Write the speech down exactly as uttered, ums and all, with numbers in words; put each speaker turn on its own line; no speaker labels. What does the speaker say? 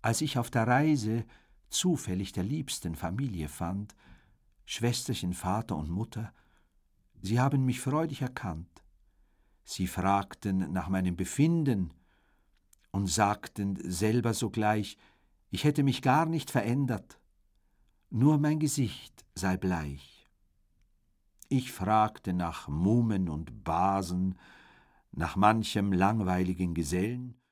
Als ich auf der Reise zufällig der liebsten Familie fand, Schwesterchen, Vater und Mutter, sie haben mich freudig erkannt. Sie fragten nach meinem Befinden und sagten selber sogleich, ich hätte mich gar nicht verändert, nur mein Gesicht sei bleich. Ich fragte nach Muhmen und Basen, nach manchem langweiligen Gesellen,